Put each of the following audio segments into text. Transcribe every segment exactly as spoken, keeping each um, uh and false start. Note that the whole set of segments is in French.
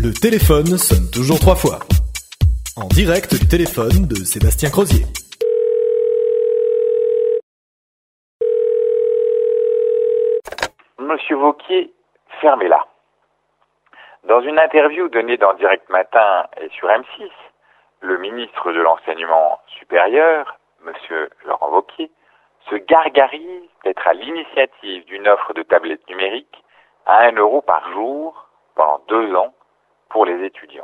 Le téléphone sonne toujours trois fois. En direct du téléphone de Sébastien Crozier. Monsieur Wauquiez, fermez-la. Dans une interview donnée dans Direct Matin et sur M six, le ministre de l'Enseignement supérieur, Monsieur Laurent Wauquiez, se gargarise d'être à l'initiative d'une offre de tablettes numériques à un euro par jour pendant deux ans pour les étudiants.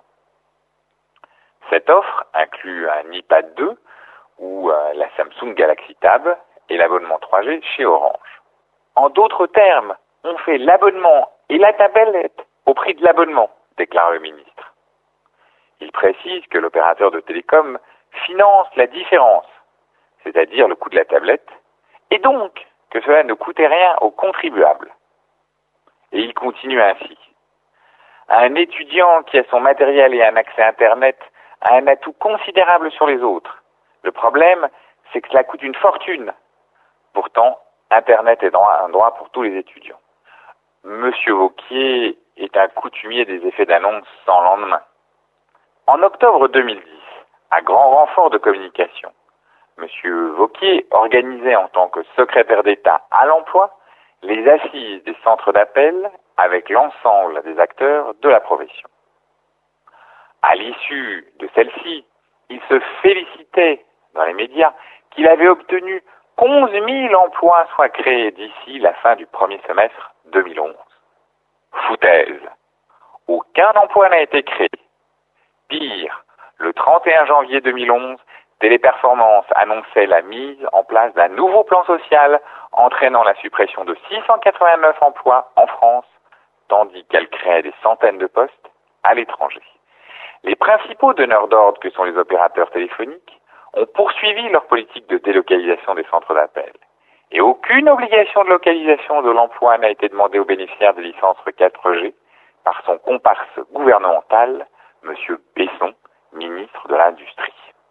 Cette offre inclut un iPad deux ou euh, la Samsung Galaxy Tab et l'abonnement trois G chez Orange. En d'autres termes, on fait l'abonnement et la tablette au prix de l'abonnement, déclare le ministre. Il précise que l'opérateur de télécom finance la différence, c'est-à-dire le coût de la tablette, et donc que cela ne coûtait rien aux contribuables. Et il continue ainsi. Un étudiant qui a son matériel et un accès Internet a un atout considérable sur les autres. Le problème, c'est que cela coûte une fortune. Pourtant, Internet est un droit pour tous les étudiants. Monsieur Wauquiez est un coutumier des effets d'annonce sans lendemain. En octobre deux mille dix, à grand renfort de communication, Monsieur Wauquiez organisait en tant que secrétaire d'État à l'emploi les assises des centres d'appel avec l'ensemble des acteurs de la profession. À l'issue de celle-ci, il se félicitait dans les médias qu'il avait obtenu qu'onze mille emplois soient créés d'ici la fin du premier semestre deux mille onze. Foutaise. Aucun emploi n'a été créé. Pire, le trente et un janvier deux mille onze, Téléperformance annonçait la mise en place d'un nouveau plan social entraînant la suppression de six cent quatre-vingt-neuf emplois en France, tandis qu'elle créait des centaines de postes à l'étranger. Les principaux donneurs d'ordre que sont les opérateurs téléphoniques ont poursuivi leur politique de délocalisation des centres d'appel. Et aucune obligation de localisation de l'emploi n'a été demandée aux bénéficiaires des licences quatre G par son comparse gouvernemental, M. Besson, ministre de l'Industrie.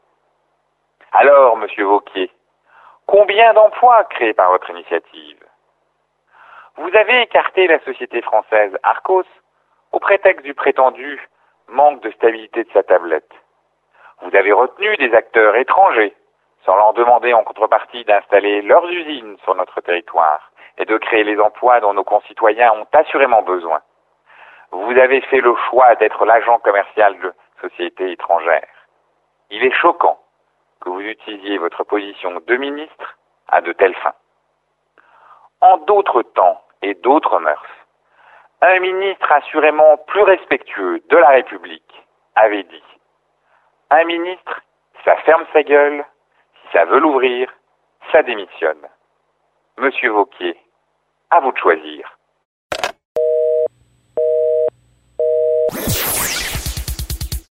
Alors, Monsieur Wauquiez, combien d'emplois créés par votre initiative? Vous avez écarté la société française Arcos au prétexte du prétendu manque de stabilité de sa tablette. Vous avez retenu des acteurs étrangers sans leur demander en contrepartie d'installer leurs usines sur notre territoire et de créer les emplois dont nos concitoyens ont assurément besoin. Vous avez fait le choix d'être l'agent commercial de sociétés étrangères. Il est choquant que vous utilisiez votre position de ministre à de telles fins. En d'autres temps et d'autres mœurs, un ministre assurément plus respectueux de la République avait dit « Un ministre, ça ferme sa gueule, si ça veut l'ouvrir, ça démissionne. » Monsieur Wauquiez, à vous de choisir.